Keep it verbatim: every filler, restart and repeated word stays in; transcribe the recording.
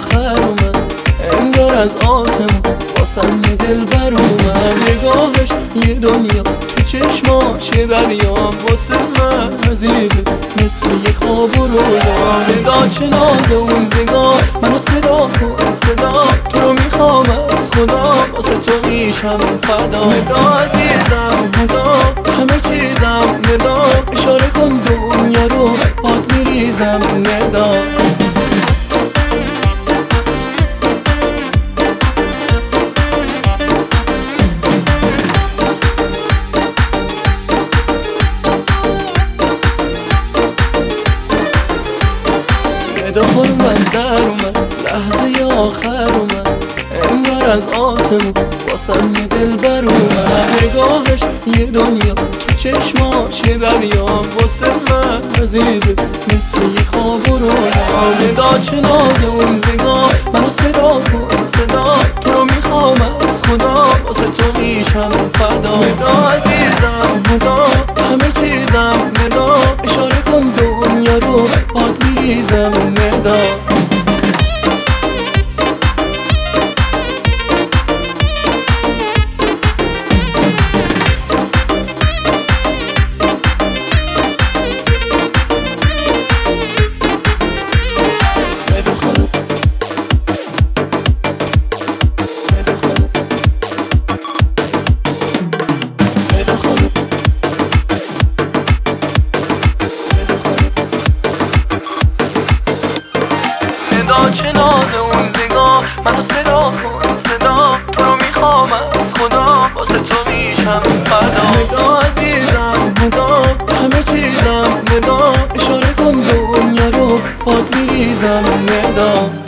آخر اومد، انگار از آسمون واسم یه دلبر اومد. نگاهش یه دنیا، تو چشماش یه دریا، واسه من عزیزه مثل یه خواب و رویا. نگاه چه نازه اون نگاه، منو صدا کن صدا، تو رو میخوام از خدا، واسه تو میشم فدا. نگاه عزیزم نگاه، همه چیزم نگاه، اشاره کن دنیا رو باد میریزم نگاه. دخلم از در اومد، لحظه آخر اومد، انگار از آسمون واسم یه دلبر اومد. نگاهش یه دنیا، تو چشماش یه دریا، واسه من عزیزه مثل یه خواب و رویا. نگاه چه نازه اون نگاه، منو صدا کن صدا، تو رو میخوام از خدا، واسه تو میشم فدا. نگاه عزیزم نگاه، همه چیزم نگاه، اشاره کن دنیا رو باد میریزم نگاه. چه نازه اون نگاه، منو صدا کن صدا، تو رو میخوام از خدا، واسه تو میشم فدا. نگاه عزیزم نگاه، همه چیزم نگاه، اشاره کن دنیا رو باد میریزم نگاه.